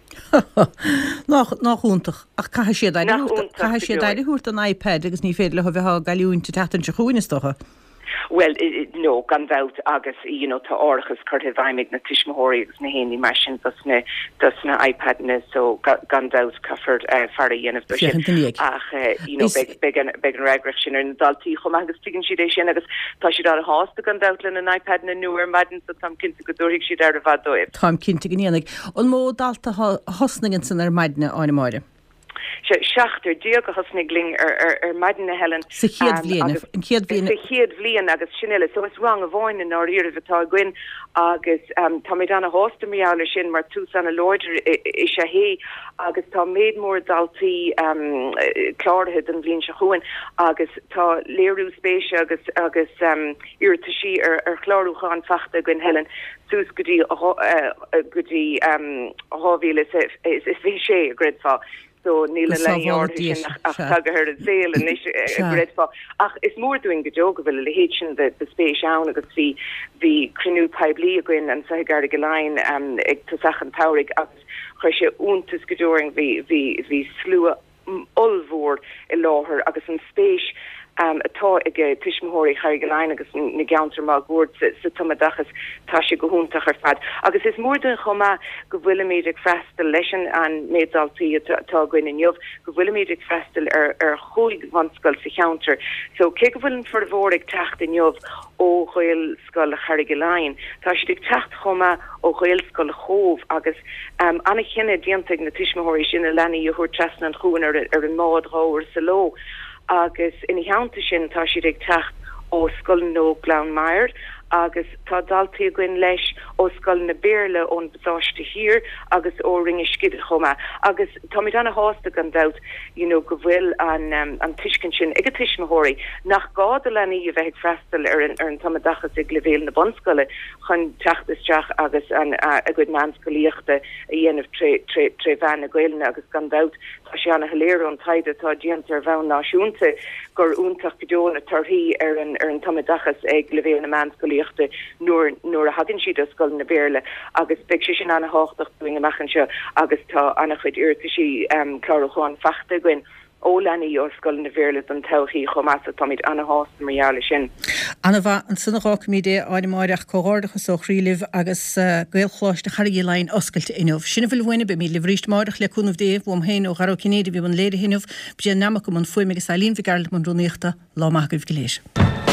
nach nachúntaach ach cai sé cai sé daidir hút an iPad agus ní féidir le ha bheith galúnta tetan se chuúinestocha. Well, it, it, no, gan bhát agus, you know, tá orchas chuirthe bhaimig na tuismóirí agus na héanaí mar sin dus na, dus na iPad na, so gan bhát cafford uh, fara dhéanamh do sin. Ach, uh, you know, beg, beg an, beg an regrach sin ar na daltaí chum agus tuigeann siad é sin agus tá siad ar a hásta gan bhát le an iPad na nuair maidin so tam cinnta go dúirigh siad ar a bhd dóibh. Tám cinnta go níananig. An mó dalta hosningin san ar maidine ána máire. Se seachtar diaag a hosnigling ar ar ar maidine Helen. Sa chéad bbliana, an chéad bbliana. Sa chéad bbliana agus sinile, so it's wrong a bháin in áiríir atá gin agus um, tá méid anna hásta miála sin mar tú sanna loidir i se hé agus tá méid mór daltaí um, cláirthe an bblin se chuin agus tá léirú spéise agus agus um, irta sí ar ar chláirúchan fachta gin Helen sús gotí gotí um, hávíle is is bhí sé a gridfá. So níl leor ach tagahir a zéil an gridfa ach is mór doing go joga bhfuil le héin de de spéis an agus hí hí crinú peblií a gin an sa gar go lein um, ag tusachan taurig agus chuir sé úntas godóing hí hí hí slua olmhór i láthair agus an spéis um, atá ag tuismóirí charigalain agus na geantar má gúir sa tumadachas tá sé go húntaach ar fad. Agus is mór den chomá go bhfuil méid ag freistal leis an méiddaltaí atá gin in jobh, go bhfuil méid ag freistal ar ar chuig vanscoil sa cheantar. So cé go bhfuil for bhór ag techt in jobh ó chuil scoil a charigalain. Tá si ag techt chomá ó chuil scoil chomh agus um, anna chinine diantaigh na tuismóirí sin a lenaí a chuir tresna an chuin ar ar an mád ráir sa ló. Agus in cheanta sin tá si ag techt ó scoil nó Glan Meir agus tá daltaí gin leis ó scoil na béirle ón besáiste hir agus ó ringe skid chomma agus tá mé anna hásta gan bhát you know, go bhfuil an um, an tuiscin sin ag a tuismóirí nach gád a lenaí a bheith freistal ar an ar an tamadachas ag levéil na bonscoile chun teachtasteach agus an a, a good manscoíochta a dhéanamh tre tre tre bhean a gcuilne agus gan bhát tá sé anna heléir an taide tá diantar bhean náisiúnta gur úntaach godóna tarthaí ar an ar an tamadachas ag levéil na manscoíochta nuair nuair a hagann siad a scoil na béirle agus beag sé sin anna háchtach doing a mechan seo agus tá anna chuid irta sí um, chláirúcháin fachta gin ó lenaí ó scoil na béirle an tochaí chomasa tá míid anna hásta marghealla sin. Anna bha an sunna rácamídé áine máireach cóárdachas ó chríilih agus uh, gailchláiste charigí lein oscailte inmh. Sinna bhfuil bhaine be mí le bhríist máireach le cúnmh déobh bhm héin ó garó cinnéad bhí an léide hinmh, bhí namach go man fuimigus a líon bhí garla man rúnéachta lá maithgah go léis.